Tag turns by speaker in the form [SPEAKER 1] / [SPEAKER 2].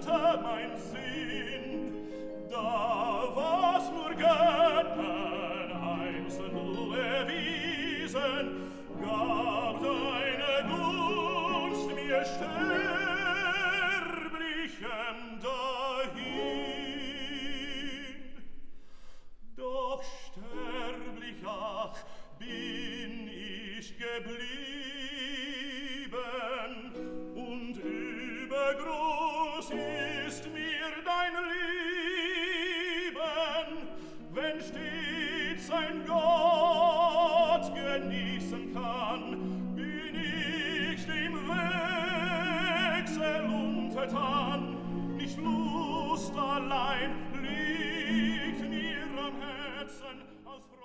[SPEAKER 1] ruhte mein Sinn. Da war's nur Göttern einzeln erwiesen, gab seine Gunst mir Sterblichem dahin. Doch sterblich, ach, bin ich geblieben, und übergroß ist mir dein Lieben, wenn stets ein Gott genießen kann, bin ich dem Wechsel untertan. Nicht Lust allein liegt mir am Herzen, aus Freude